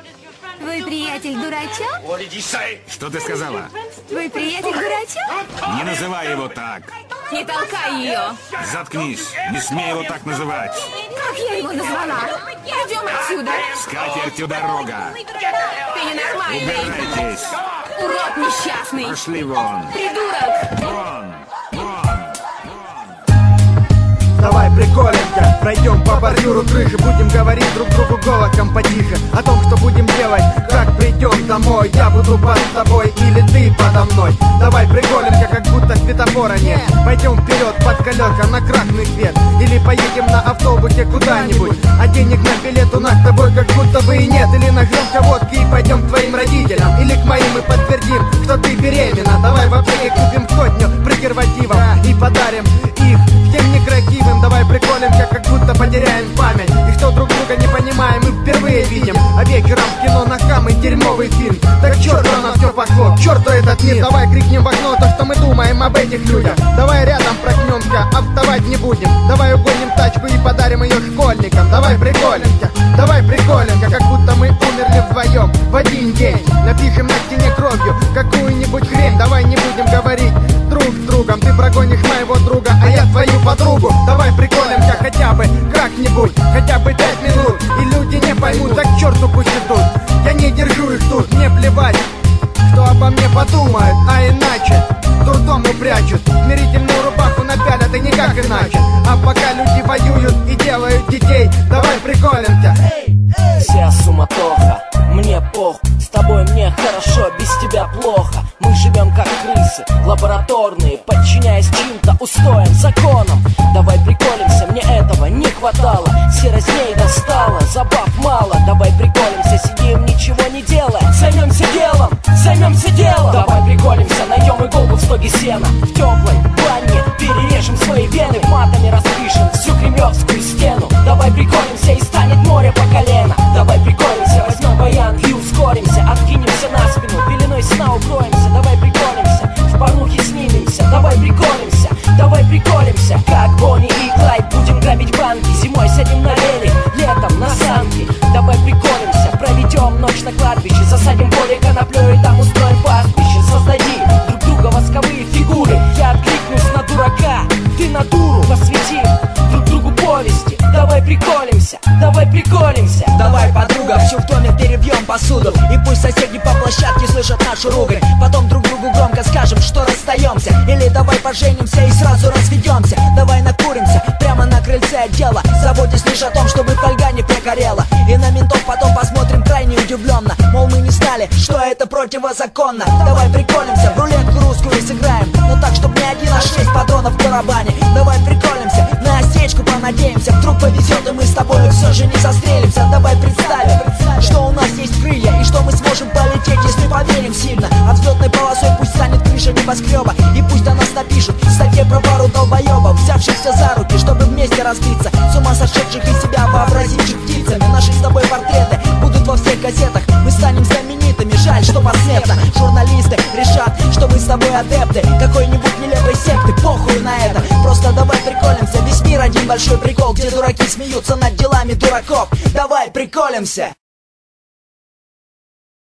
Твой приятель дурачок? Что ты сказала? Твой приятель дурачок? Не называй его так. Не толкай ее. Заткнись. Не смей его так называть. Как я его назвала? Пойдем отсюда. С катертью дорога. Ты ненормальный. Убирайтесь. Урод несчастный. Пошли вон. Придурок. Вон. Давай приколенько, пройдем по бордюру крыши. Будем говорить друг другу голосом потише о том, что будем делать, как придем домой. Я буду под тобой или ты подо мной. Давай приколенько, как будто светофора нет. Пойдем вперед под колеса на красный свет. Или поедем на автобусе куда-нибудь, а денег на билет у нас с тобой как будто бы и нет. Или нагрёмся водки и пойдем к твоим родителям, или к моим и подтвердим, что ты беременна. Давай в аптеке купим 100 презервативов и подарим их всем некрасивым. Давай приколемся, как будто потеряем память, и что друг друга не понимаем и впервые видим. А вечером в кино на самый дерьмовый фильм. Так к черту на все пошло, к черту этот мир. Давай крикнем в окно то, что мы думаем об этих людях. Давай рядом проснемся, а вставать не будем. Давай угоним тачку и подарим ее школьникам. Давай приколемся, как будто мы умерли вдвоем в один день. Напишем на стене кровью какую-нибудь хрень. Давай не будем говорить друг с другом. Ты прогонишь моего друга, а я твою подругу. Давай приколемся хотя бы как-нибудь, хотя бы 5 минут, и люди не поймут, так к черту пусть идут. Я не держу их тут, мне плевать, что обо мне подумают, а иначе дурдом упрячут, смирительную рубаху напялят и никак иначе. А пока люди воюют и делают детей, давай приколемся. Вся суматоха, мне похуй, с тобой мне хорошо, без тебя плохо. Мы живем как крысы, лабораторные, подчиняясь чьим-то устоям, законам. Давай приколемся, мне этого не хватало. Серость ней достала, забав мало. Давай приколемся, сидим, ничего не делая. Займемся делом. Давай приколемся, найдем иголку в стоге сена. В теплой бане перережем свои вены, матами распишем всю кремлевскую стену. Давай приколемся, и станет море по колено. Давай приколемся, возьмем баян и ускоримся. Откинемся на спину, пеленой сна укроемся. Давай приколемся, в порнухе снимемся. Давай приколемся, как Бонни и Клайд. Будем грабить банки, зимой сядем на велик, летом на санки. Давай приколемся, проведем ночь на кладбище. Засадим поле коноплёй и там устроим пастбище. Создадим друг друга восковые фигуры. Я откликнусь на дурака, ты на дуру. Посвятим друг другу повести. Давай приколемся. Давай, подруга, всю в доме перебьем посуду, и пусть соседи по площадке слышат нашу ругань. Потом друг другу громко скажем, что расстаемся. Или давай поженимся и сразу разведемся. Давай накуримся прямо на крыльце отдела, заботясь лишь о том, чтобы фольга не прогорела. И на ментов потом посмотрим крайне удивленно, мол, мы не знали, что это противозаконно. Давай приколемся, в рулетку русскую сыграем, но так, чтобы не 1, а 6 патронов в барабане. Давай приколемся, на осечку понадеемся, вдруг повезет, и мы с тобой все же не застрелимся. Давай представим, что у нас есть крылья, и что мы сможем полететь, если поверим сильно. А взлетной полосой пусть станет крыша небоскреба, и пусть о нас напишут в статье про пару долбоебов, взявшихся за руки, чтобы вместе разбиться, с ума сошедших из себя вообразивших птицами. Наши с тобой портреты будут во всех газетах, мы станем знаменитыми, жаль, что посмертно. Журналисты решат, что мы с тобой адепты какой-нибудь нелепой секты, похуй на это. Просто давай приколемся, весь мир один большой прикол, где дураки смеются над делами дураков. Давай приколемся.